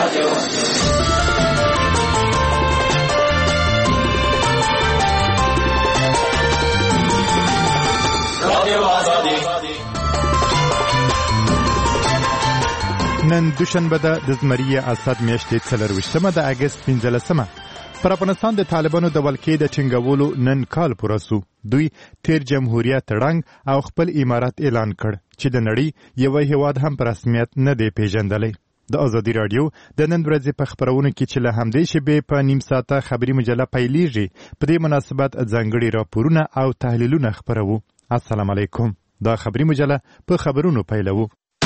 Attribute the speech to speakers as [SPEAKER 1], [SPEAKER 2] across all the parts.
[SPEAKER 1] نن دوشنبه ده د زمری اسد میاشتې 24 د اگست 15 پر افغانستان د طالبانو د ولکې د ټینګولو نن کال پوره سو. دوی تیر جمهوریت رنګ او خپل امارات اعلان کړ چې د نړۍ یو هیواد هم په رسمیت نه دی پیژندلی. د ازادي رادیو د نن ورځې په خبرونو کې چې له همدې شیبې په نیم ساعته خبري مجله پیلیږي په دې مناسبت ځانګړي راپورونه او تحلیلونه خبرو. السلام علیکم. دا خبري مجله په خبرونو پیلوو.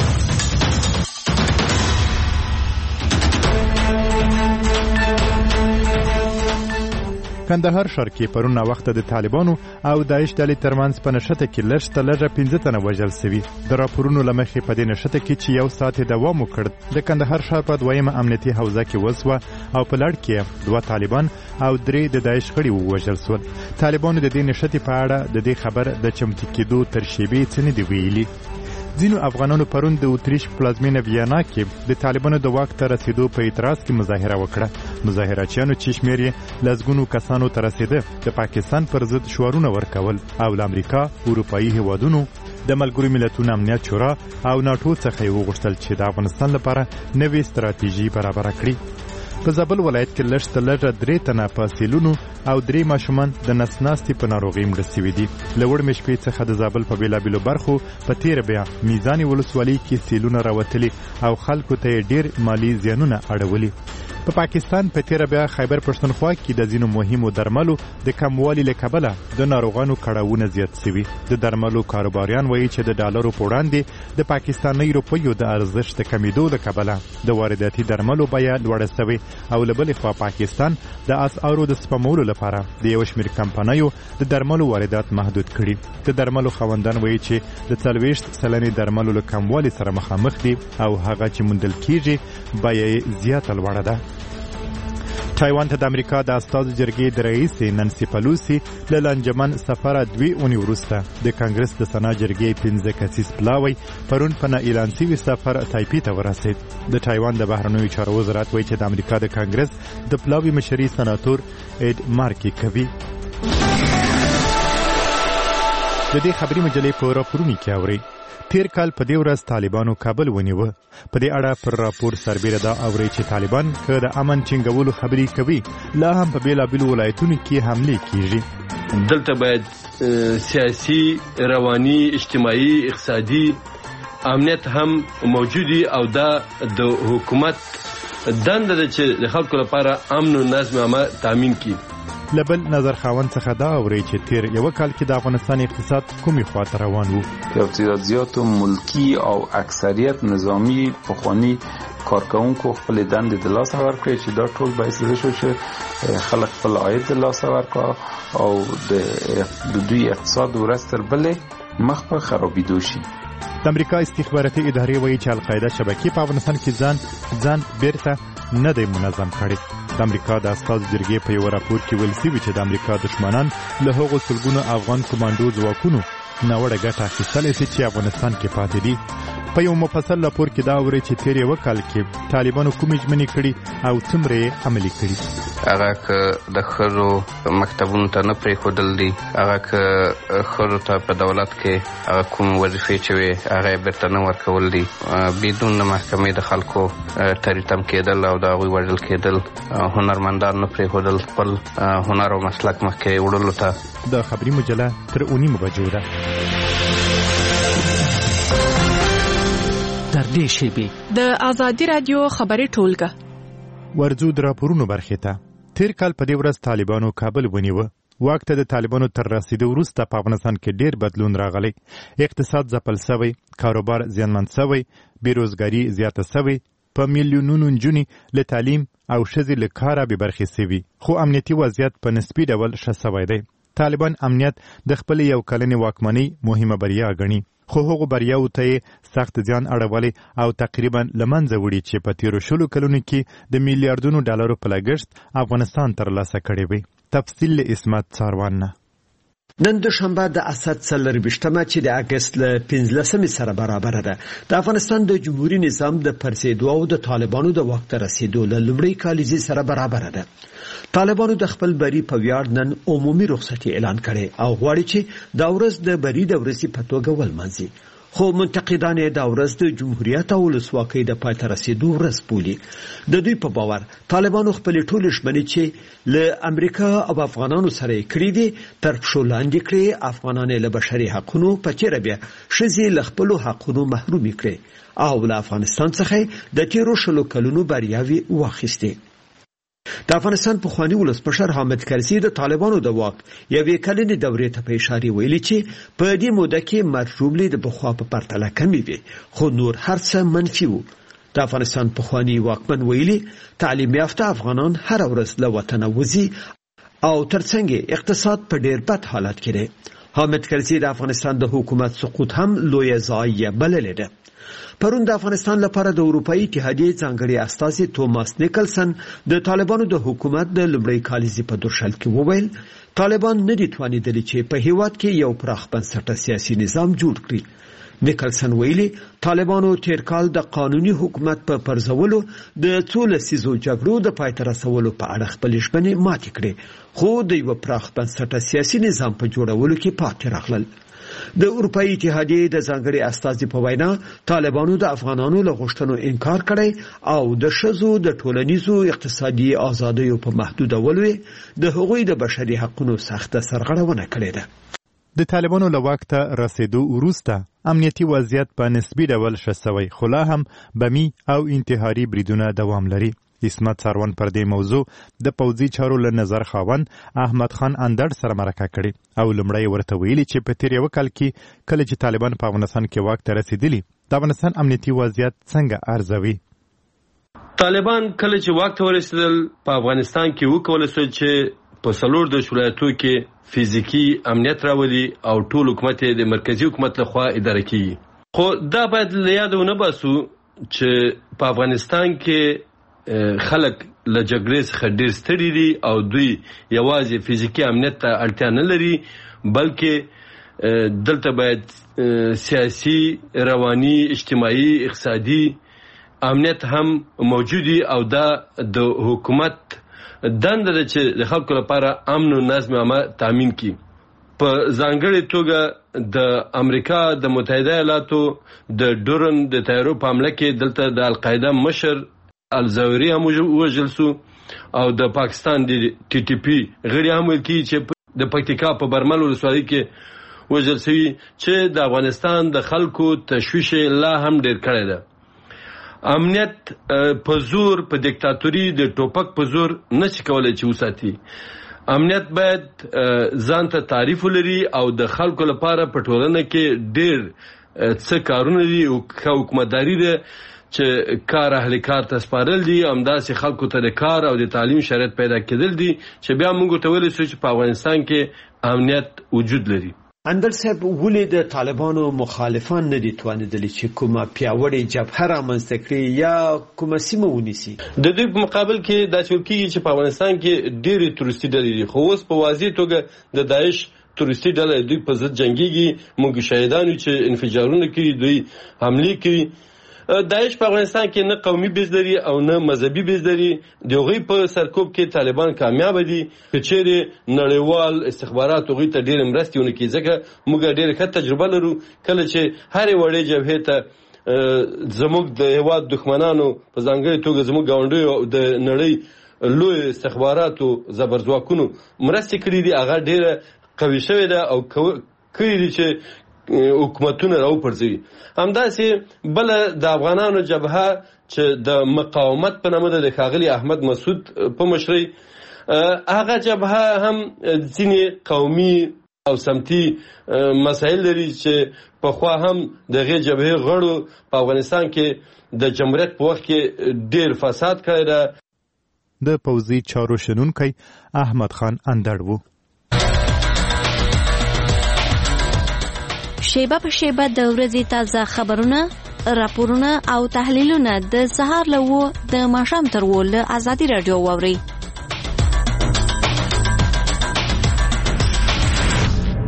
[SPEAKER 1] کندهار ښار کې پرون وخت د طالبانو او داعش ډلې ترمنځ په نښته کې لږ تر لږه 15 تنه وژل شوي. د راپورونو له مخې په دې نښته کې چې یو ساعت دوام وکړ د کندهار ښار په دویمه امنیتي حوزه کې وسوه او په لړ کې 2 طالبان او 3 د داعش غړي ووژل شول. طالبانو د دې نښتې په اړه د دې خبر د چمتو کېدو تر شیبې څه نه دی ویلي. ځینو افغانانو پرون د اتریش پلازمینه ویانا کې د طالبانو د واک ته رسیدو په اعتراض کې مظاهره وکړه. مظاهرچیانو چې شمېر یې لسګونو کسانو ته رسیده د پاکستان پر ضد شعارونه ورکول او له امریکا، اروپایي هیوادونو، د ملګرو ملتونو امنیت شورا او ناټو څخه یې وغوښتل چې د افغانستان لپاره نوې ستراتیژي برابره کړي. په زابل ولایت کې لږ تر لږه 3 تنه په سیلونو او 3 ماشومان د نسناستي په ناروغۍ مړه شوي دي. له وړمې شپې څخه د زابل په بېلابېلو برخو په تېره بیا میزان ولسوالۍ کې سیلونه راوتلي او خلکو ته یې ډېر مالي زیانونه اړولي. په پاکستان په تېره بیا خیبر پښتونخوا کې د ځینو مهمو درملو د کموالي له کبله د ناروغانو کړاوونه زیات شوي. د درملو کاروباریان وایي چې د ډالرو په وړاندې د پاکستاني روپیو د ارزښت د کمیدو له کبله د وارداتي درملو بیه لوړه شوې او له بلې خوا پاکستان د اسعارو د سپمولو لپاره د یو شمېر کمپنیو د درملو واردات محدود کړي. د درملو خاوندان وایي چې د 40% درملو له کموالي سره مخامخ دي او هغه چې موندل کیږي بیه یې زیاته لوړه ده. تایوان ته د امریکا د استازو جرګې د رئیس نانسي پلوسی له لانجمن سفره 2 اونۍ وروسته د کانګرس د سنا جرګې 15 کسیز پلاوی پرون په نه اعلان شوي سفر تایپي ته ورسېد. د تایوان د بهرنیو چارو وزارت وایي چې د امریکا د کانګرس د پلاوی مشري سناتور اډ مارکي کوي. د دې خبري مجلې په راپورونو کې اوري. تیر کال په دې ورځ طالبانو کابل ونیوه. په دې اړه پر راپور سربیره دا اوري چې طالبان که د امن ټینګولو خبرې کوي لا هم په بیلابیلو ولایتونو کې حملې کیږي.
[SPEAKER 2] دلته باید سیاسي، رواني، اجتماعي، اقتصادي امنیت هم موجودي او دا د حکومت دنده ده چې د خلکو لپاره امن او نظم عامه تامین کړي.
[SPEAKER 1] لبل نظر خاوند څخه دا اوري چې تیر یو کال کې د افغانستان اقتصاد کومې خواته روان وو.
[SPEAKER 3] ارتباطات ملکی او اکثریت نظامی پخوانی کارکونکو خپل دندې د لاسه ورکړي چې دا ټول باعث شو چې خلک خپل عاید د لاسه ورکړي او د دوی اقتصاد ورځ تر بلې مخ په خرابېدو شي.
[SPEAKER 1] د امریکا استخباراتي ادارې وایي چې القاعده شبکې په افغانستان کې ځان بیرته نه دی منظم کړی. د امریکا د استازو جرګې په یو راپور کې ویل شوي چې د امریکا دښمنان له هغو سلګونو افغان کمانډو ځواکونو ناوړه ګټه اخیستلی شي چې افغانستان کې پاتې دي. په یو مفصل راپور کې دا اوري چې تیر یو کال کې طالبانو کومې ژمنې کړي او څومره یې عملي کړي.
[SPEAKER 4] هغه که د ښځو مکتبونو ته نه پرېښودل دي، هغه که ښځو ته په دولت کې هغه کوم وظیفې چې وي هغه یې بېرته نه ورکول دي، بدون د محکمې د خلکو تریتم کېدل او د هغوی وژل کېدل، هنرمندان نه پرېښودل خپل هنر او مسلک مخکې وړلو ته.
[SPEAKER 1] د خبري مجله تر 9 بجو ده.
[SPEAKER 5] تر دې شیبې
[SPEAKER 6] د ازادي رادیو خبري ټولګه
[SPEAKER 1] ورځو د راپورونو برخې ته. تیر کال په دې ورځ طالبانو کابل ونیوه. واک ته د طالبانو تر رسیدو وروسته په افغانستان کې ډېر بدلون راغلی. اقتصاد ځپل شوی، کاروبار زیانمن شوی، بیروزګاري زیاته شوی، په میلیونونو نجونې له تعلیم او ښځې له کاره بې برخې شوي، خو امنیتي وضعیت په نسبي ډول ښه شوی دی. طالبان امنیت د خپل یو کلنې واکمنۍ مهمه بریا ګڼي، خو هغو بریاو ته یې سخت زیان اړولی او تقریبا له منځه وړي چې په تیرو 20 کلونو کې د میلیارډونو ډالرو په لګښت افغانستان ترلاسه کړی وي. تفصیل له اسمت څاروان نه.
[SPEAKER 5] نن دوشنبه د اسد 24مه چې د اگست له 15 سره برابر ده د افغانستان د جمهوریت نظام د پرسیدو او د طالبانو د وخت رسیدو له لومړی کالیزي سره برابر ده. طالبانو د خپل بری په ویاړ نن عمومي رخصتي اعلان کړي او غواړي چې د ورځ د بری د ورځې په توګه ولمانځي. خو منتقدان د ورځ د جمهوریت او ولسواکۍ د پای ته رسیدو ورځ بولي. د دوی په باور طالبانو خپل ټول شمنې چې له امریکا او افغانانو سره کړی دي تر پښو لاندې کړي، افغانان له بشري حقوقو په چیرې بیا شذې له خپل حقوقو محروم کړي او له افغانستان څخه د تیرو شلو کلونو بریاوي واخیستي. د افغانستان پخوانی ولسمشر حامد کرزي د طالبانو د واک یوې کلنې دورې ته په اشاره ویلي چې په دې موده کې مرجوبلي د بخوا په پرتله کمی وي، خو نور هر څه منفي وو. د افغانستان پخوانی واکمن ویلي تعلیم یافته افغانان هر ورځ له وطن وځي او ترڅنګ اقتصاد په ډیر بد حالت کې دی. حامد کرزي د افغانستان د حکومت سقوط هم لوی ضایعه بللې ده. پرون د افغانستان لپاره د اروپאי اتحادیې ځانګړي استازي توماس نیکلسن د طالبانو د حکومت د لومړی کالیزي په درشل کې وویل طالبان نه دي توانیدلي چې په هیواد کې یو پراخ بنسټه سیاسي نظام جوړ کړي. نیکلسن ویلي طالبانو تیر کال د قانوني حکومت په پرځولو د څو لسیزو جګړو د پای ته رسولو په اړه خپل ژمنې ماتې کړې، خو د یو پراخ بنسټه سیاسي نظام په جوړولو کې پاتې راغلل. د اروپאי اتحادیې د ځانګړي استازي په وینا طالبانو د افغانانو له غوښتنو انکار کړی او د ښځو د ټولنیزو اقتصادي آزادیو په محدودولو د هغوی د بشري حقوقو سخته سرغړونه کړې ده.
[SPEAKER 1] د طالبانو له واک ته رسیدو وروسته امنیتي وضعیت په نسبي ډول ښه شوی، خو لا هم بمي او انتحاري بریدونه دوام لري. اسمت سروان پر دې موضوع د پوځي چارو له نظر خاوند احمد خان اندړ سره مرکه کړې او لومړی ورته ویلي چې په تیر یو کال کې کله چې طالبان په افغانستان کې واک ته رسیدلي د افغانستان امنیتي وضعیت څنګه ارزوي.
[SPEAKER 2] طالبان کله چې واک ته ورسېدل په افغانستان کې وکولای شول چې په څلور د ولایتو کې فزیکی امنیت راولي او ټول حکومت د مرکزی حکومت لخوا اداره کیږي. خو دا باید له یاده ونه باسو چې په افغانستان کې خلک له جګړې څخه ډېر ستړي دي او دوی یوازې فزیکي امنیت ته اړتیا نه لري، بلکې دلته باید سیاسي، رواني، اجتماعي، اقتصادي امنیت هم موجودي او دا د حکومت دنده ده چې د خلکو لپاره امن او نظم عامه تامین کړي. په ځانګړې توګه د امریکا د متحده ایالاتو د ډورن د تیارو په حمله کې دلته د القاعده مشر الزاویری هم وژل شو او د پاکستان د ټي ټي پی غړي هم ویل کی چې د پکتیکا په برمل ولسوالۍ کې وژل شوي چې د افغانستان د خلکو تشویش لا هم ډیر کړی ده. امنیت په زور په دیکتاتوري د ټوپک په زور نشي کولای چې وساتي. امنیت باید ځان ته تعریف ولري او د خلکو لپاره په ټولنه کې ډیر څه کارونه دي او حکومتداري ده چې کار اهل کار ته سپارل دي، همداسې خلکو ته د کار او د تعلیم شرایط پیدا کېدل دي چې بیا موږ ته ویلی شو چې په افغانستان کې امنیت وجود لري.
[SPEAKER 5] اندر صاحب ولې د طالبانو مخالفان نه دي توانیدلي چې کومه پیاوړې جبهه رامنځته کړي یا کومه سیمه ونیسي؟ د دوی په مقابل کې دا چې کېږي چې په افغانستان کې ډېرې تورستي ډلې دي، خو اوس په واضح توګه د داعش تورستي ډله دوی په ضد جنګېږي. موږ شهیدان چې انفجارونه کوي، دوی حملې کوي. داعش په افغانستان کې نه قومي بیز لري او نه مذهبي بیز لري. د هغوی په سرکوب کې طالبان کامیاب دي که چیرې نړیوال استخبارات هغوی ته ډېرې مرستې ونه کړي، ځکه موږ ډېره ښه تجربه لرو. کله چې هرې وړې جبهې ته زموږ د هېواد دښمنانو په ځانګړې توګه زموږ ګاونډیو او د نړۍ لوی استخباراتو زبرځواکونو مرستې کړي دي، هغه ډېره قوي شوې ده او کړي دي چې حکومتونه راوپرځوي. همداسې بله د افغانانو جبهه چې د مقاومت په نامه ده د ښاغلي احمد مسعود په مشرۍ، هغه جبهه هم ځینې قومي او سمتي مسایل لري چې پخوا هم د هغې جبهې غړو په افغانستان کې د جمهوریت په وخت کې ډېر فساد کړی ده.
[SPEAKER 1] د پوځي چارو شنونکی احمد خان اندړ و.
[SPEAKER 7] شیبه په شیبه د ورځې تازه خبرونه، راپورونه او تحلیلونه د سهار له 9 د ماښام تر 10 له ازادي رادیو واورئ.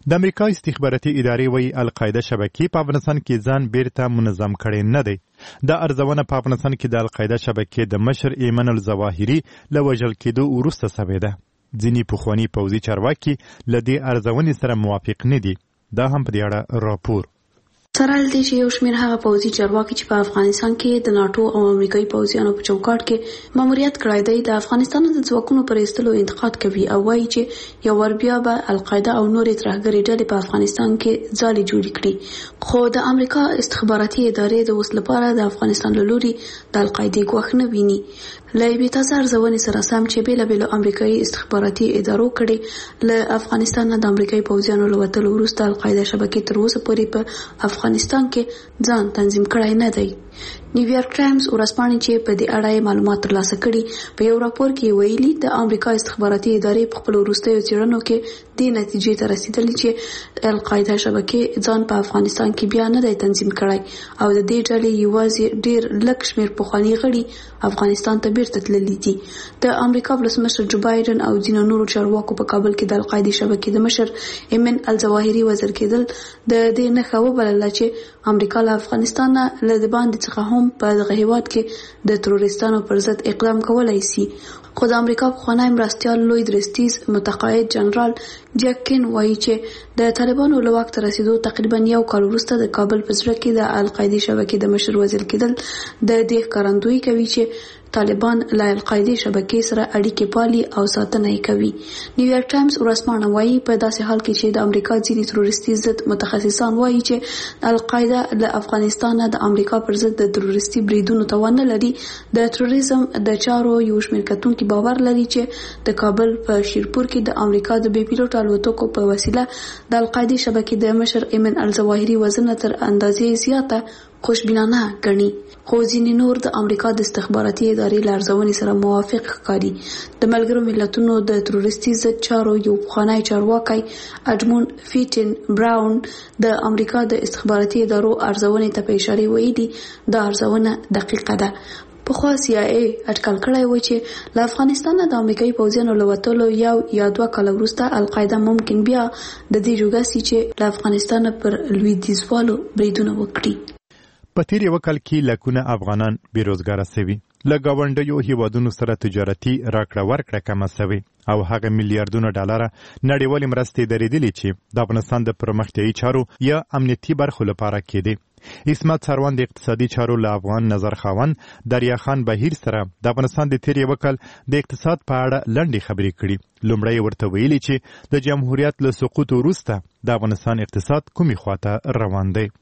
[SPEAKER 1] د امریکا استخباراتي ادارې وایي القاعده شبکې په افغانستان کې ځان بیرته منظم کړی نه دی. دا ارزونه په افغانستان کې د القاعده شبکې د مشر ایمن الظواهري له وژل کېدو وروسته شوې ده. ځینې پخواني پوځي چارواکي له دې ارزونې سره موافق نه دي. دا هم په دې اړه راپور.
[SPEAKER 8] سره له دې چې یو شمېر هغه پوځي چارواکي چې په افغانستان کې د ناټو او امریکایي پوځیانو په چوکاټ کې ماموریت کړی دی د افغانستان د ځواکونو پر ایستلو انتقاد کوي او وایي چې یو ور بیا به القاعده او نورې ترهګرې ډلې په افغانستان کې ځالې جوړې کړي. خو د امریکا استخباراتي ادارې د اوس لپاره د افغانستان له لوري د القاعدې ګواښ نه ویني. له یوې تازه ارزونې سره سم چې بېلابېلو امریکایي استخباراتي ادارو کړې له افغانستان نه د امریکایي پوځیانو له وتلو وروسته القاعده شبکې تر اوسه پورې په افغانستان کې ځان تنظیم کړی نه دی. نیویارک ټایمز ورځپاڼې چې په دې اړه معلومات ترلاسه کړي په یو راپور کې ویلي د امریکا استخباراتي ادارې په خپل وروستیو څېړنو کې دې نتیجې ته رسیدلې چې القاعده شبکې ځان په افغانستان کې بیا نه دی تنظیم کړی او د دې ډلې یوازې ډېر لږ شمېر پخواني غړي افغانستان ته بیرته تللي دي. د امریکا ولسمشر جو بایدن او ځینو نورو چارواکو په کابل کې د القاعده شبکې د مشر ایمن الظواهري وزیر کېدل د دې نښه وبلله چې امریکا له افغانستان نه له د باندې څخه هم په دغه هیواد کې د تروریستانو پر ضد اقدام کولای شي. خو د امریکا پخوانی مرستیال لوی درستیز متقاعد جنرال جک کین وایي چې د طالبانو له واک ته رسیدو تقریبا یو کال وروسته د کابل په زړه کې د القاعده شبکې د مشر وزیر کېدل د دې ښکارندویي کوي چې طالبان له القاعده شبکې سره اړیکې پالي او ساتنه یې کوي. نیویارک ټایمز ورځپاڼه وایي په داسې حال کې چې د امریکا ځینې تروریستي ضد متخصصان وایي چې القاعده له افغانستان د امریکا پر ضد د تروریستي بریدونو توان نه لري. د تروریزم د چارو یو شمېر کتونکي باور لري چې د کابل په شیرپور کې د امریکا د بې پیلوټ الوتکو په وسیله د القاعده شبکې د مشر ایمن الظواهري وزن تر اندازې زیاته خوشبینانه ګڼي. خو ځینې نور د امریکا د استخباراتي ادارې له ارزونې سره موافق ښکاري. د ملګرو ملتونو د تروریستي ضد چارو یو پخوانی چارواکی اډمون فیټن براون د امریکا د استخباراتي ادارو ارزونې ته په اشاره ویلي دا ارزونه دقیقه ده. پخوا CIA اټکل کړی و چې له افغانستان د امریکایي پوځیانو له وتلو یو یا دوه کاله وروسته القاعده ممکن بیا د دې جوګه سي چې له افغانستان پر لویدیځوالو بریدونه وکړي.
[SPEAKER 1] په تیر یو کال کې لکونه افغانان بیروزګاره شوي. له ګاونډیو هیوادونو سره تجارتي راکړه ورکړه کمه شوې او هغه میلیارډونه ډالره نړیوالې مرستې درېدلې چې د افغانستان د پرمختیایي چارو یا امنیتي برخو لپاره کېدې. اسمت سروان د اقتصادي چارو له افغان نظر خاوند دریا خان بهیر سره د افغانستان د تیر یو کال د اقتصاد په اړه لنډې خبرې کړي. لومړی ورته ویلي چې د جمهوریت له سقوط وروسته د افغانستان اقتصاد کومې خواته روان دی.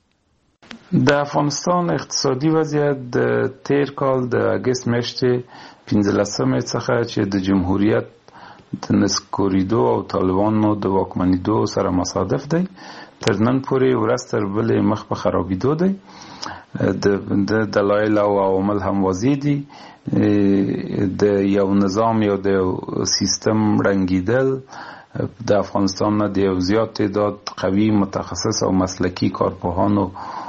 [SPEAKER 3] د افغانستان اقتصادي وضعیت د تیر کال د اگست میاشتې 15 څخه چې د جمهوریت د نسکوریدو او طالبانو د واکمنیدو سره مصادف دی تر نن پورې ورځ تر بلې مخ په خرابېدو دی. د دلایل او عوامل هم واضح دي. د یو نظام یا د سیستم رنګیدل د افغانستان نه د یو زیات تعداد قوي متخصص او مسلکي کارپوهانو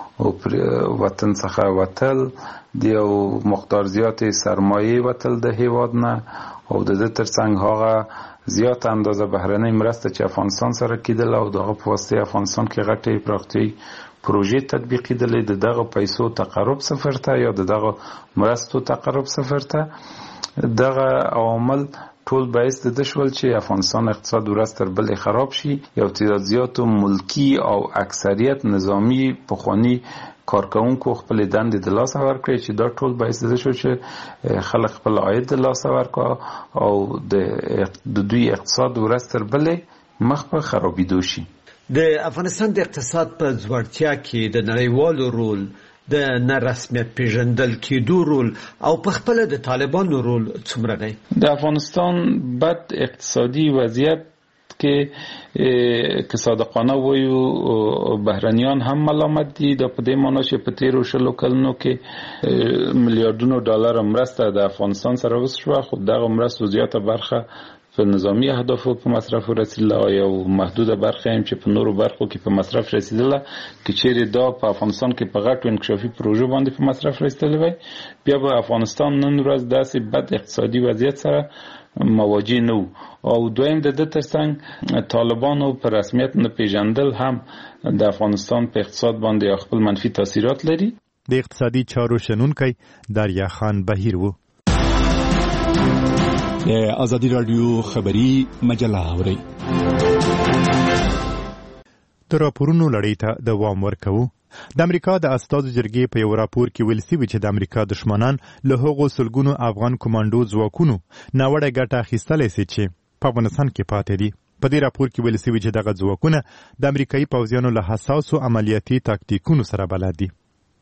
[SPEAKER 3] وطن څخه وتل، د یو مقدار زیاتې سرمایې وتل د هیواد نه او د دې ترڅنګ هغه زیات اندازه بهرنۍ مرسته چې افغانستان سره کېدله او دغه په واسطه افغانستان کې غټې پراختیایي پروژې تطبیق کېدلې د دغه پیسو تقرب صفر ته یا د دغه مرستو تقرب صفر ته. دغه عوامل ټول باعث د دې شول چې افغانستان اقتصاد ورځ تر بلې خراب شي. یو تعداد زیاتو ملکی او اکثریت نظامی پخوانی کارکونکو خپل دندې د لاسه ورکړي چې دا ټول باعث د شو چې خلک خپل عاید د لاسه ورکړي او د دوی اقتصاد ورځ تر بلې مخ په خرابېدو شي.
[SPEAKER 5] د افغانستان د اقتصاد په ځوړتیا کې د نړیوالو رول، د نرسمیت پیژندل کېدو رول او په خپل د طالبانو رول څومره دی؟
[SPEAKER 3] د افغانستان بد اقتصادي وضعیت کې که صادقانه وایو بهرنیان هم ملامت دي. د په دې معنی چې په تیرو شلو کلونو کې میلیارډونو ډالر مرسته د افغانستان سره وشوه، خو دغه مرستو زیاته برخه په نظامی اهدافو په مصرف رسیدله یا محدوده برخه هم چې په نورو برخو کې په مصرف رسیدله که چیرې دا په افغانستان کې په غټو انکشافي پروژو باندې په مصرف رسیدلی وای بیا به افغانستان نن ورځ داسې بد اقتصادي وضعیت سره مواجه نه وو. او دویم د دې ترڅنګ طالبانو په رسمیت نه پیژندل هم د افغانستان په اقتصاد باندې خپل منفي تاثیرات لري.
[SPEAKER 1] د اقتصادي چارو شنونکی دریا خان بهیر وو.
[SPEAKER 9] د آزادی رادیو خبری مجله اوري.
[SPEAKER 1] د راپورونو لړۍ ته دوام ورکوو. د امریکا د استازو جرګې په یو راپور کې ویل شوي چې د امریکا دشمنان له هغو سلګونو افغان کمانډو ځواکونو ناوړه ګټه اخیستلی شي چې په افغانستان کې پاتې دي. په دې راپور کې ویل شوي چې دغه ځواکونه د امریکایي پوځیانو له حساسو عملیاتي تاکتیکونو سره بلد دي.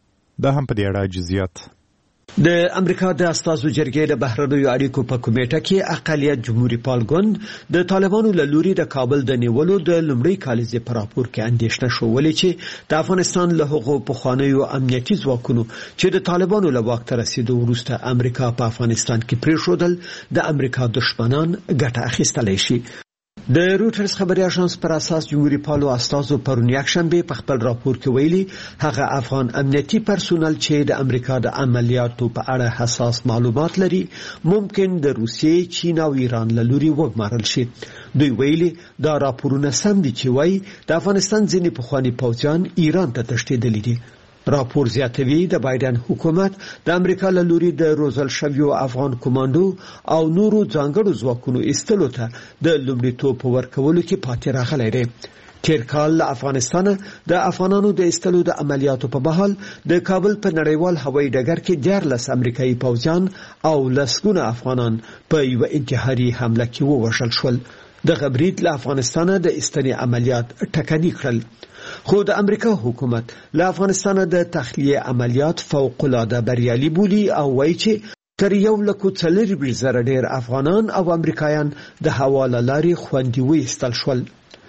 [SPEAKER 1] دا هم په دې اړه جزئیات.
[SPEAKER 5] د امریکا د استازو جرګې د بهرنیو اړیکو په کمیټه کې اقلیت جمهوریت پال ګوند د طالبانو له لوري د کابل د نیولو د لومړۍ کالیزې په راپور کې اندېښنه شولې چې د افغانستان له هغو پخوانیو امنیتي ځواکونو چې د طالبانو له واک ته رسیدو وروسته امریکا په افغانستان کې پریښودل د امریکا دشمنان ګټه اخیستلی شي. د روټرز خبري اژانس پر اساس جمهوریت پالو استازو پرون یکشنبه په خپل راپور کې ویلي هغه افغان امنیتي پرسونل چې د امریکا د عملیاتو په اړه حساس معلومات لري ممکن د روسیې، چین او ایران له لوري وګمارل شي. دوی ویلي دا راپورونه سم دي چې وایي د افغانستان ځینې پخواني پوځیان ایران ته تښتېدلي دي. راپور زیاتوي د بایدن حکومت د امریکا له لوري د روزل شویو افغان کمانډو او نورو ځانګړو ځواکونو ایستلو ته د لومړیتوب په ورکولو کې پاتې راغلی دی. تیر کال له افغانستانه د افغانانو د ایستلو د عملیاتو په بهال د کابل په نړیوال هوایي ډګر کې 14 امریکایي پوځیان او لسګونه افغانان په یو انتحاري حمله کې ووژل شول. د غبرید له افغانستانه د ایستنې عملیات ټکنی کړل. خو د امریکا حکومت له افغانستانه د تخلیه عملیات فوق العاده بریالي بولي او وایي چې تر 1,400,000 ډیر افغانان او امریکایان د حواله لارې خوندي وایستل شول.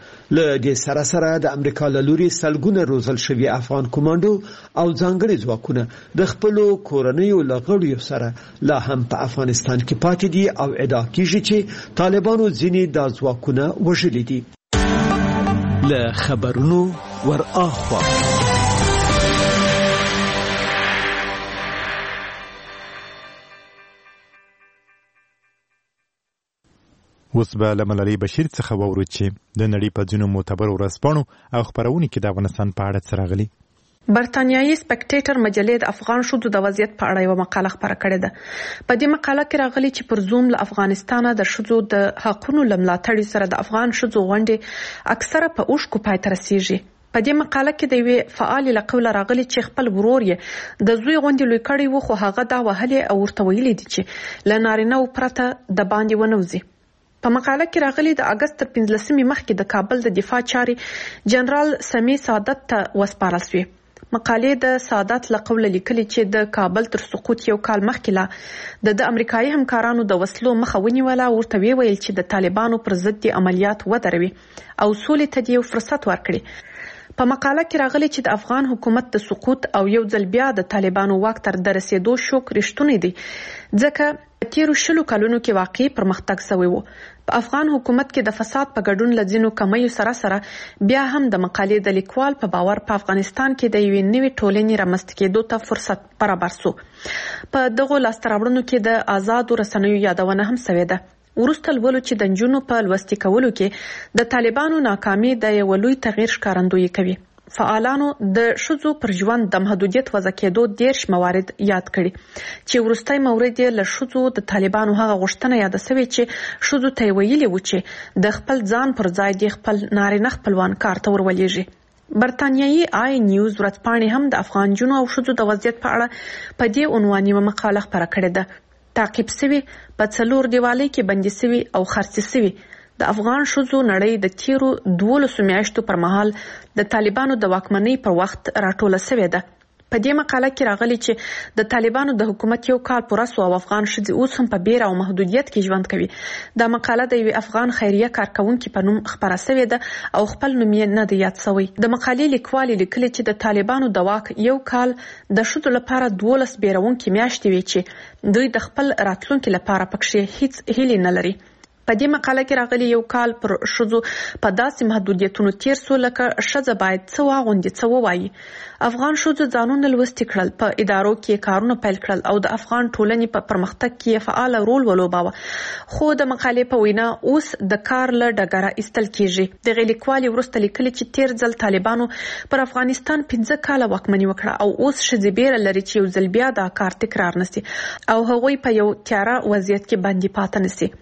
[SPEAKER 5] له دې سره سره د امریکا له لوري سلګونه روزل شوي افغان کمانډو او ځانګړي ځواکونه د خپلو کورنیو له غړیو سره لا هم په افغانستان کې پاتې دي او ادعا کیږي چې طالبانو ځینې دا ځواکونه وژلي دي. له خبرونو ور اخوا
[SPEAKER 1] اوس به له ملالۍ بشیر څخه واورو چې د نړۍ په ځینو معتبرو ورځپاڼو او خپرونو کې د افغانستان په اړه څه راغلي.
[SPEAKER 6] برتانیایي سپیکټیټر مجلې د افغان ښځو د وضعیت په اړه یو مقاله خپره کړې ده. په دې مقاله کې راغلي چې پر زوم له افغانستانه د ښځو د حقوقو لملاتړي سره د افغان ښځو غونډې اکثره په اوښکو پای ته رسیږي. په دې مقاله کې د یوې فعالې له قوله راغلي چې خپل ورور یې د زوی غونډې لوی کړی و خو هغه دا وهلې او ورته ویلي دي چې له نارینه پرته د باندې ونوځي. په مقاله کې راغلي د اگست تر 15 مخکې د کابل د دفاع چاري جنرال سمی سعادت ته وسپارل شوې. مقالې د سعادت له قوله لیکلي چې د کابل تر سقوط یو کال مخکې لا د امریکایي همکارانو د وسلو مخه ونیوله. ورته ویل چې د طالبانو پر ضد عملیات ودروي او سولې ته یو فرصت ورکړي. په مقاله کې راغلي چې د افغان حکومت د سقوط او یو ځل بیا د طالبانو واک تر رسیدو شوک رښتونی دی ځکه په تیرو 20 کلونو کې واقعي پرمختګ شوی و. په افغان حکومت کې د فساد په ګډون لځینو کمیو سره سره بیا هم د مقالې د لیکوال په باور په افغانستان کې د یوې نوې ټولنې رامنځته کېدو ته فرصت برابر شو. په دغه لاستهراوړنو کې د آزادو رسنیو یادونه هم شوې ده. ورسته لولو چې د نجونو په لوستي کولو کې د طالبانو ناکامي د یو لوی تغییر ښکارندویي کوي. فعالانو د ښځو پر ژوند د محدودیت وضع کېدو 10 موارد یاد کړي چې وروستي مورد یې له ښځو د طالبانو هغه غوښتنه یاد شوې چې ښځو ته ویلي و چې د خپل ځان پر ځای د خپل نارینه خپلوان کار ته ورولېږي. برتانیایي آی نیوز ورځپاڼې هم د افغان جنو او ښځو د وضعیت په اړه په دې عنوان یوه مقاله خپره کړې ده. تعقیب سوي په 4 دیوالۍ کې بندي سوي او خرڅ سوي د افغان ښځو نړۍ د تیرو 12 میاشتو پر مهال د طالبانو د واکمنۍ پر وخت راټوله سوې ده. په دې مقاله کې راغلي چې د طالبانو د حکومت یو کال پوره سو او افغان ښځې اوس هم په بیر او محدودیت کې ژوند کوي. دا مقاله د یو افغان خیریه کارکونکو په نوم خپره سوې ده او خپل نوم یې نه دی یاد شوی. د مقالې لیکوال لیکلي چې د طالبانو د واک یو کال د ښځو لپاره 12 بیرونکو میاشتې وي چې دوی د خپل راتلونکو لپاره پکې هیڅ هیله نه لري. په دې مقاله کې راغلي یو کال پر شذو په داسې محدودیتونو تیر سو لکه شذ باید څه واغوندي څه وایي. افغان شذو ځانونه لوستي کړل، په ادارو کې کارونه پیل کړل او د افغان ټولنې په پرمختګ کې فعال رول ولوباوه. خو د مقالې په وینا اوس د کار له ډګره ایستل کیږي. د غلیکوالي ورسته لیکلي چې تیر ځل طالبانو پر افغانستان 15 کاله واکمني وکړه او اوس شذ بیره لري چې یو ځل بیا دا کار تکرار نشي او هغوی په یو تیاره وضعیت کې باندې پاتې نشي.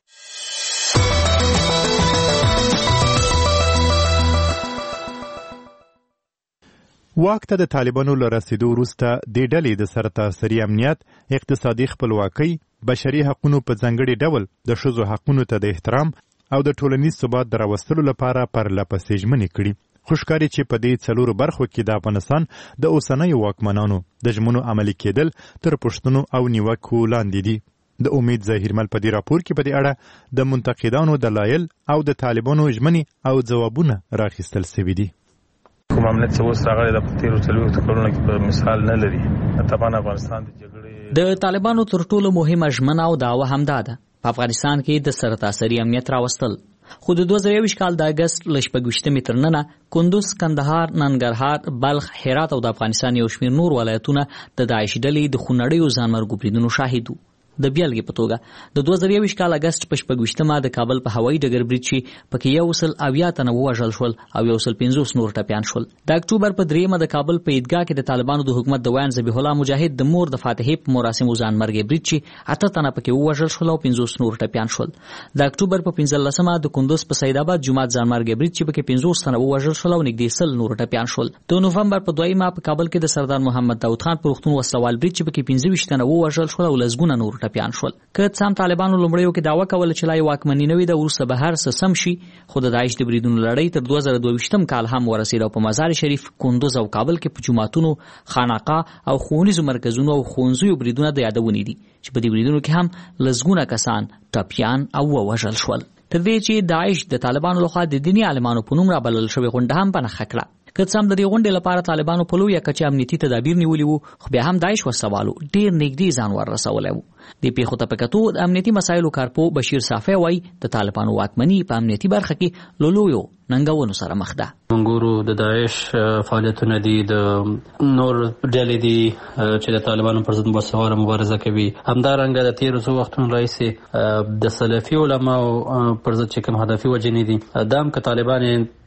[SPEAKER 1] واک ته د طالبانو له رسیدو وروسته د ډلې د سرتاسري امنیت، اقتصادي خپلواکۍ، بشري حقوقو په ځانګړي ډول د ښځو حقوقو ته د احترام او د ټولنیز ثبات د راوستلو لپاره پرلهپسې ژمنې کړي. خو ښکاري چې په دې 4 برخو کې د افغانستان د اوسنیو واکمنانو د ژمنو عملي کېدل تر پوښتنو او نیوکو لاندې دي. د امید ظاهرمل په دې راپور کې په دې اړه د منتقدانو دلایل او د طالبانو ژمنې او ځوابونه راخیستل شوي دي.
[SPEAKER 10] کوم امنیت څه اوس راغلی د تیرو 40 کلونو کې په مثال نه لري. طبعا افغانستان د جګړې
[SPEAKER 11] د طالبانو تر ټولو مهمه ژمنه او دعوه همدا ده، په افغانستان کې د سرتاسري امنیت راوستل. خو د 2021 کال د اگست ل 28 تر ننه کندوز، کندهار، ننګرهار، بلخ، هرات او د افغانستان یو شمېر نور ولایتونه د داعش ډلې د خونړیو ځانمرګو بریدونو شاهد وو. د بیلګې په توګه د 2021 کال اگست په 28 د کابل په هوایي ډګر برید چې پکې 170 تنه ووژل شول او 150 نور ټپیان شول. د اکتوبر په 3 د کابل په عیدګاه کې د طالبانو د حکومت د ویان ذبیح الله مجاهد د مور د فاتحې په مراسمو ځانمرګي برید چې 8 تنه پکې ووژل شول او 50 نور ټپیان شول. د اکتوبر په 15 د کندوز په سید آباد جماعت ځانمرګي برید چې پکې 50 تنه ووژل شول او نږدې 100 نور ټپیان شول. د نوفمبر په 2 په کابل کې د سردار محمد داود خان پر وختون وسوال برید چې پکې 25 تنه ووژل شول او لزګونه نور ټپیان شول. سم طالبانو لومړیو کې دعوه کوله چې لای واکمنی نوي د ورسره بهر سم شي، خو د داعش د بریدونو لړۍ تر 2022 کال هم ورسېده او په مزار شریف، کندوز او کابل کې په جماعتونو، خانقاه او ښوونیزو مرکزونو او ښوونځیو بریدونه د یادونې دي چې په دې بریدونو کې هم لزګونه کسان ټپیان او وژل شول. تر دې چې داعش د طالبانو لخوا د دیني عالمانو په نوم رابلل شوې غونډه هم په نښه کړه. که څه هم د دې غونډې لپاره طالبانو په لویه کچه امنیتي تدابیر نیولي وو، خو بیا هم داعش وسوالو ډېر نږدې ځان ور رسولی وو. د پیښو ته په کتو د امنیتي مسایلو کارپو بشیر صافی وایي د طالبانو واکمني په امنیتي برخه کې له لویو ننګونو سره مخ ده.
[SPEAKER 12] منګورو د داعش فعالیتونه دي، د نور ډلې دي چې د طالبانو پر ضد وسواره مبارزه کوي. همدارنګه د تیرو څو وختونو راهیسې د سلفي علماو پر ضد چې کوم هدفي وجنې دي دا هم که طالبان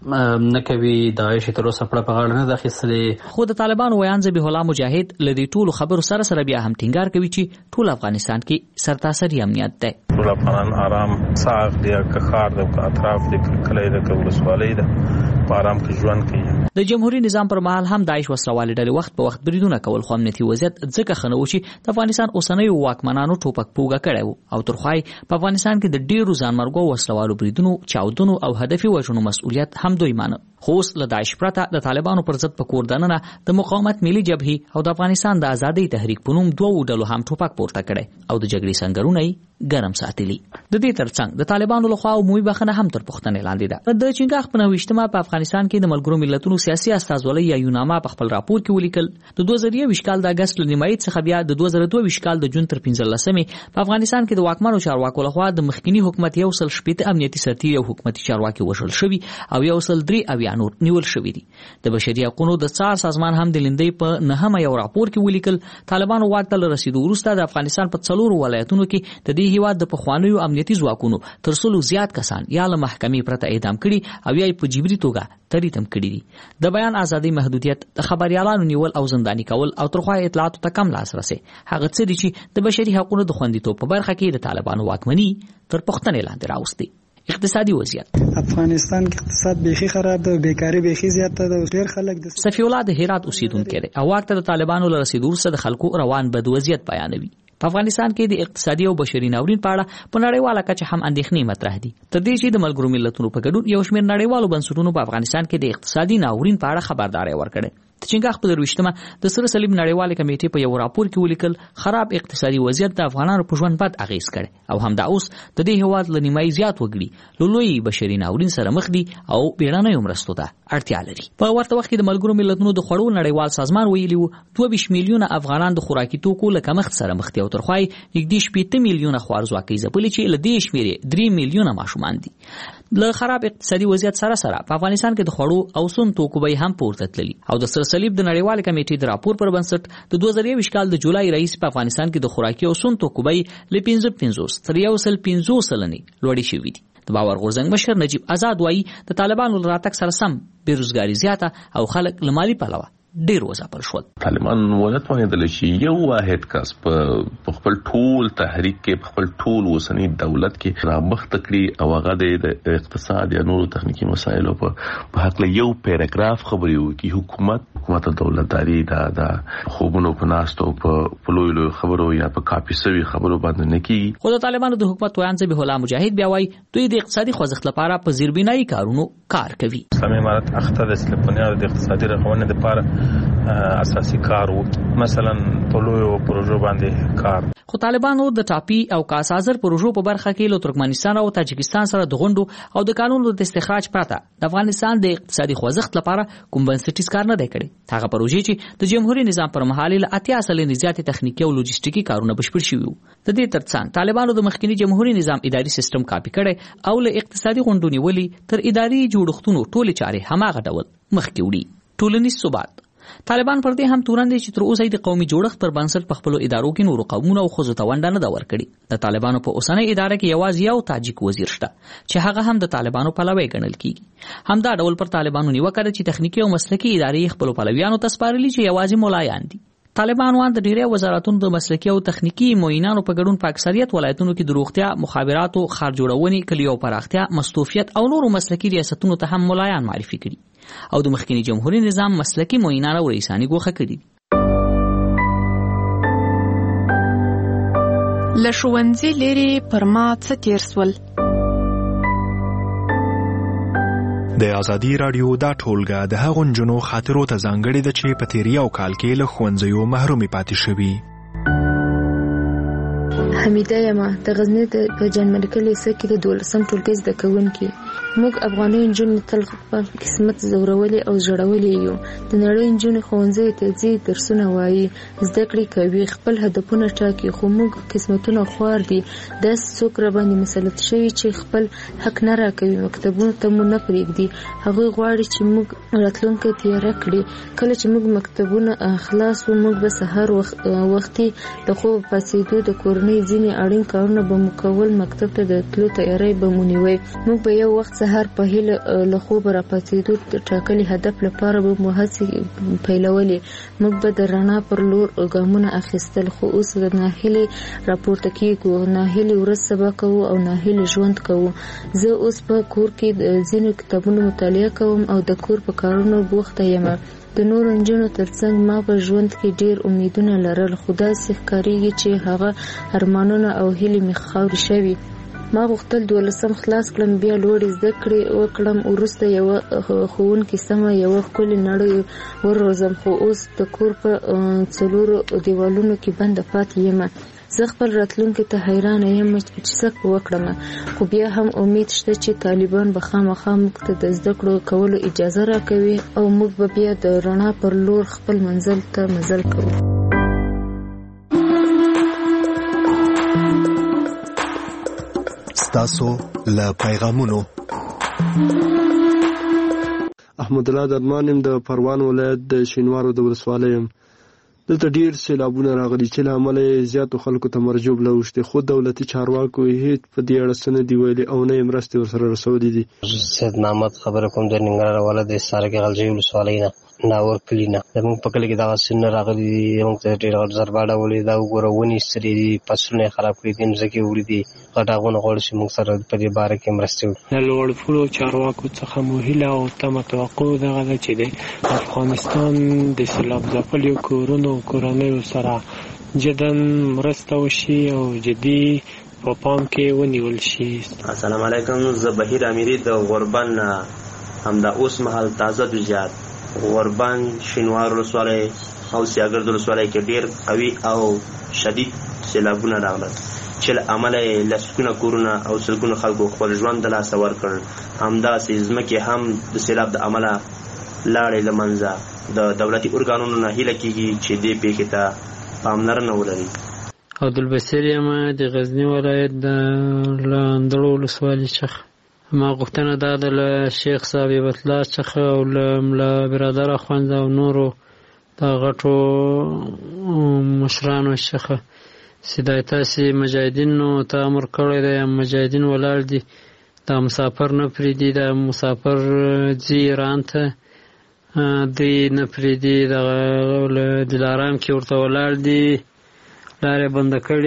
[SPEAKER 12] نه کوي، داعش تر اوسه پړه په غاړه نه ده اخیستلې.
[SPEAKER 11] خو د طالبانو ویان ذبیح الله مجاهد له دې ټولو خبرو سره بیا هم ټینګار کوي چې ټول افغانستان کې سرتاسري امنیت دی.
[SPEAKER 10] ټول افغانان آرام ساغ دی، که ښار دی، که اطراف دی، که کلی دی، که ولسوالۍ ده، په آرام کې ژوند کوي.
[SPEAKER 11] د جمهوریت نظام پر مهال هم داعش وسلوالې ډلې وخت په وخت بریدونه کول، خو امنیتي وضعیت ځکه ښه نه و چې د افغانستان اوسنیو واکمنانو ټوپک پوګه کړی و او ترخوای په افغانستان کې د ډیرو ځانمرګو وسلوالو بریدونو، چاودنو او هدفي وژنو مسؤلیت هم دوی مانه. خو اوس له داعش پرته د طالبانو پر ضد په کور دننه د مقاومت ملي جبهې او د افغانستان د ازادۍ تحریک په نوم 2 ډلو هم ټوپک پورته کړی او د جګړې سنگرونه یې ګرم ساتلي. د دې ترڅنګ د طالبانو لخوا عمومي بخښنه هم تر پوښتنې لاندې ده. د چنګاښ په 29 په افغانستان کې د ملګرو ملتونو سیاسي استازولۍ یا یوناما په خپل راپور کې ولیکل د 2021 کال د اگست له نیمایي څخه بیا د 2022 کال د جون تر 15 په افغانستان کې د واکمنو چارواکو لخوا د مخکنی حکومت 117 امنیتي سرتیري او حکومتي چارواکي وژل شوي او 103 نور نیول شوي دي. د بشري حقوقو د څار سازمان هم د لندۍ په 9 یو راپور کې ولیکل طالبانو واک ته رسیدو وروسته د افغانستان په 4 ولایتونو کې د دې هیواد د پخوانیو امنیتي ځواکونو تر څو زیات کسان یا له محکمې پرته اعدام کړي او یا په جبري توګه تریتم کړي دي. د بیان ازادي محدودیت، د خبريالانو نیول او زنداني کول او ترخوا اطلاعاتو ته کم لاسرسي هغه څه دي چې د بشري حقوقو د خوندیتوب په برخه کې د طالبانو واکمني تر پوښتنې لاندې راوستي. اقتصادي وضعیت
[SPEAKER 13] افغانستان کې اقتصاد بیخي خراب ده، بیکاری بیخي زیاته ده، ډېر خلک د
[SPEAKER 11] صفی الله د هرات اوسیدونکو دی او واک ته د طالبانو له رسیدو سره د خلکو روان بد وضعیت بیانوي. په افغانستان کې د اقتصادي او بشري ناورین په اړه په نړیواله کچه هم اندېښنې مطرح دي. تر دې چې د ملګرو ملتونو په ګډون یو شمېر نړیوالو بنسټونو په افغانستان کې د اقتصادي ناورین په اړه خبرداري ورکړې. د چنګاښ په 23مه د سره صلیب نړیوال کمیټې په یو راپور کې ولیکل خراب اقتصادي وضعیت د افغانانو په ژوند بد اغیز کړي او همدا اوس د دې هیواد ل نیمایي زیات وګړي لوی بشري ناورین سره مخ دي او بیړنیو مرستو ته اړتیا لري. په ورته وخت کې د ملګرو ملتونو د خوړو نړیوال سازمان ویلي و 22 میلیونه افغانان د خوراکي توکو له کمښت سره مخ دي او ترخوای 18 میلیونه خوارځواکي ځپلي چې له دې شمیرې 3 میلیونه ماشومان دي. له خراب اقتصادي وضعیت سره په افغانستان کې د خوړو او سون توکو به هم پورته تللي او د سره صلیب د نړیوال کمیټې د راپور پر بنسټ د 2020 کال د جولای رئیس په افغانستان کې د خوراکي او سون توکو به ل 15 تر 150 سلنې لوړې شوې دي. د باور غورځنګ مشر نجیب آزاد وایي د طالبانو راتګ سره سم بیروزګاری زیاته او خلک له مالي پلوه ډیر وځپل شول.
[SPEAKER 14] طالبان ولتوانیدل شي یو واحد کس په خپل ټول تحریک کې په خپل ټول وسنی دولت کې رامخته کړي او هغه د اقتصاد یا نورو تخنیکی مسایلو په حق له یو پیراګراف خبري وکړي. حکومت دولتداري د خوبونو په ناستو په لوی خبرو یا په کاپي سوي خبرو باندې نه کیږي.
[SPEAKER 11] خو د طالبانو د حکومت ویان ذبیح الله مجاهد بیا وایي دوی د اقتصادي خوځښت لپاره په زیربنایي کارونو کار کوي.
[SPEAKER 10] اسلامي امارت اخته د اسلامي د اقتصادي رغونې لپاره اساسي کار وو، مثلا په لویو پروژو باندې کار.
[SPEAKER 11] خو طالبانو د ټاپي او کاسازر پروژو په برخه کې له ترکمنستان او تاجکستان سره د غونډو او د قانونو د استخراج پرته د افغانستان د اقتصادي خوځښت لپاره کوم بنسټیز کار نه دی کړی. هغه پروژې چې د جمهوریت نظام پر مهال له 80 سلنې زیاتې تخنیکی او لوجستیکي کارونه بشپړ شوي وو. د دې ترڅنګ طالبانو د مخکنی جمهوریت نظام اداري سیستم کاپی کړي او له اقتصادي غونډو نیولې تر اداري جوړښتونو ټولې چارې هماغه ډول مخکې وړي. ټولنیز ثبات طالبان پر دې هم تورن دي چې تر اوسه د قومي جوړښت پر بنسټ په خپل ادارو کې نور قومونه او خزو ته ونډه نه دا ورکړي. د طالبانو په اوسنۍ اداره کې یوازې یو تاجک وزیر شته چې هغه هم د طالبانو پلوی ګڼل کیږي. همدا ډول پر طالبانو نیوکه ده چې تخنیکی او مسلکي ادارې خپل پلویانو ته سپارلي چې یوازې مولایان دي. طالبانو د ډیری وزارتونو د مسلکي او تخنیکی معینانو په ګډون په اکثریت ولایتونو کې د روغتیا، مخابراتو، ښار جوړونې، کلیو پراختیا، مستوفیت او نورو مسلکي ریاستونو ته هم مولایان معرفي کړي او د مخکنی جمهوریت نظام مسلکي معینان او رئیسانی ګوښه کړي.
[SPEAKER 6] لښوونځي لري پر ما څه تیر سول.
[SPEAKER 15] د ازادي رادیو دا ټولګه د هغو نجونو خاطرو ته ځانګړې ده چې په تیر یو کال کې له ښوونځیو محرومې پاتې شوي.
[SPEAKER 16] حمیده یم د غزنی په جان ملک لیسه کې د 12م ټولګي زده کوونکي. موږ افغاني نجونې تل خپل قسمت زورولې او ژړولې یو. د نړۍ نجونې ښوونځي ته ځي، درسونه وایي، زده کړې کوي، خپل هدفونه ټاکي، خو موږ قسمتونه خوار دي. داسې څوک راباندې مسلط شوي چې خپل حق نه راکوي، مکتبونو ته مو نه پرېږدي. هغوی غواړي چې موږ راتلونکی تیاره کړي. کله چې موږ مکتبونه خلاص وو، موږ به سهار وختي له خوبه پاڅېدو، د کورنۍ ځینې اړین کارونه به مو کول، مکتب ته د تلو تیاری به مو نیوی. موږ به یو وخت سهار په هیله له خوبه راپاڅېدو، د ټاکلي هدف لپاره به مو هڅې پیلولې. موږ به د رڼا پر لور ګامونه اخیستل، خو اوس د ناهیلې راپورته کېږو. ناهیلې ورځ سبا کوو او ناهیلې ژوند کوو. زه اوس په کور کې د ځینو کتابونو مطالعه کوم او د کور په کارونو بوخته یم. د نورو نجونو ترڅنګ ما په ژوند کې ډیر امیدونه لرل، خو داسې ښکارېږي چې هغه ارمانونه او هیلې مې خاورې شوي. ما غوښتل 12م خلاص کړم، بیا لوړې زده کړې وکړم، وروسته یوه ښوونکې سمه یوه ښکلې نړۍ وروزم، خو اوس د کور په 4 دیوالونو کې بنده پاتې یم. زه خپل راتلونکي ته حیرانه یم چې څه وکړم، خو بیا هم امید شته چې طالبان به خامخا موږ ته د زده کړو کولو اجازه راکوي او موږ به بیا د رڼا پر لور خپل منزل ته مزل کوو.
[SPEAKER 15] ستاسو له پیغامونو.
[SPEAKER 17] احمد الله درمان د پروان ولایت د شینوارو د ولسوالۍ یم. دلته ډیر سیلابونه راغلي چې له امله زیاتو خلکو ته مرجوب لاوښتي، خو دولتي چارواکو هیڅ په دې اړه څه نه دي ویلي او نه یې مرستې ورسره رسولي دي.
[SPEAKER 18] سید محمد خبره کوم د ننګرهار ولایت د سارګ غلجي ولسوالۍ نه ناور کلی نه. زموږ په کلي کې دغه سیندونه راغلي دي، موږ ته ډېر غټ ضربه اړولې ده. وګوره ونې سترې دي، فصلونه یې خراب کړي دي، مځکې وړي دي. غټاغونه غواړي چې موږ سره په دې باره کې مرستې وکړي.
[SPEAKER 19] د لوړپوړو چارواکو څخه مو هیله او تمه توقع دغه ده چې د افغانستان د سیلاب ځپلو کورونو کورنیو سره جداً مرسته وشي او جدي په پام کې ونیول شي.
[SPEAKER 20] السلام علیکم، زه بهیر امیری د غربن همدا اوس مهال تازه جوجات غوربند شینوار ولسوالۍ او سیاګرد ولسوالۍ کې ډیر قوي او شدید سیلابونه راغلل چې له امله یې لسګونه کورونه او سلګونه خلکو خپل ژوند د لاسه ورکړ. همداسې ځمکې هم د سیلاب د امله لاړې له منځه. د دولتي ارګانونو نه هیله کیږي چې دې پیښې ته پاملرنه ولري.
[SPEAKER 21] عبدالبصیر یم د غزني ولایت د لاندړو ولسوالۍ څخه. ما غوښتنه دا ده له شیخ صاحب عبدالله څخه او له ملا برادر اخوند او نورو د غټو مشرانو څخه چې دا تاسې مجاهدینو ته امر کړی دی، مجاهدین ولاړ دي، دا مسافر نه پرېږدي، دا مسافر ځي ایران ته، دوی نه پرېږدي، دغه دلارام کې ورته ولاړ دي، لارې بنده کړې